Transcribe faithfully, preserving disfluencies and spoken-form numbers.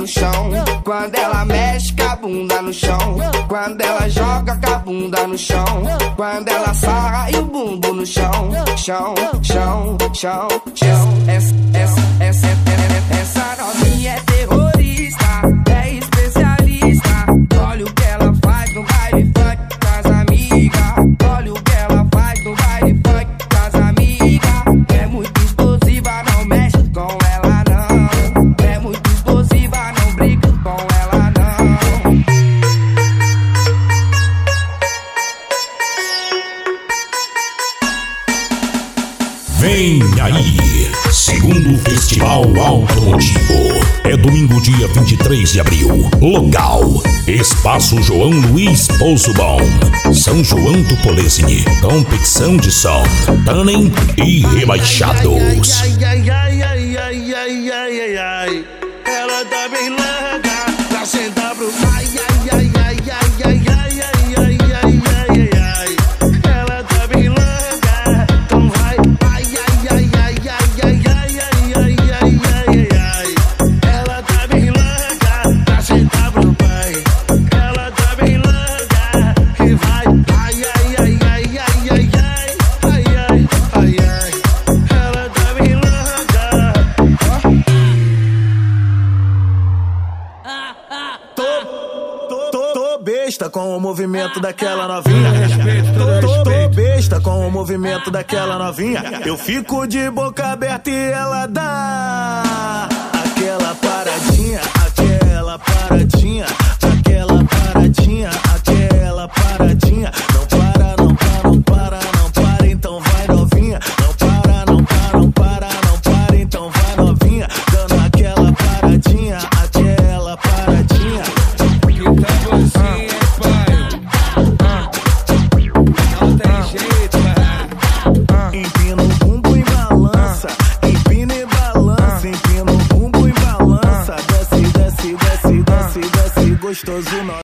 no chão. Quando ela mexe com a bunda no chão. Quando ela joga com a bunda no chão. Quando ela sarra e o bumbum no chão. Chão, chão, chão, chão. Essa, essa, essa, essa, essa novinha é terrorista, é especialista. Olha o que ela faz no baile funk com as amigas. Olha o que ela faz no baile funk com as amigas. É muito explosiva, não mexe com ela não. É muito explosiva, não brinca com ela não. Vem aí, segundo Festival Automotivo. É domingo, dia vinte e três de abril. Local: Espaço João Luiz Pouso Bom, São João do Polesine. Competição de som, Tannen e Rebaixados. Ai, ai, ai, ai, ai, ai, ai, ai, ai. Ela tá bem larga pra sentar pro ai, ai, ai, ai, ai, ai, ai, ai, ai, ai, ai, ai. Ela tá bem larga, então vai. Ai, ai, ai, ai, ai, ai, ai, ai, ai, ai, ai, ai. Ela tá bem larga pra sentar pro pai. Ela tá bem larga e vai. Ai, ai, ai, ai, ai, ai, ai, ai, ai, ai, ai. Ela tá bem larga. Tô, tô, tô, tô besta com o movimento daquela novinha. Tô, tô besta com o movimento daquela novinha. Eu fico de boca aberta e ela dá aquela paradinha, aquela paradinha, aquela paradinha, aquela paradinha. Não para, não para, não para, não para, então vai novinha. Não para, não para, não para, não para, então vai novinha. Dando aquela paradinha, aquela paradinha. Que tá você, pai? Não tem jeito, pai. Empina o bumbum e balança, empina e balança, empina o bumbum e balança. Desce, desce, desce, desce, desce, gostoso.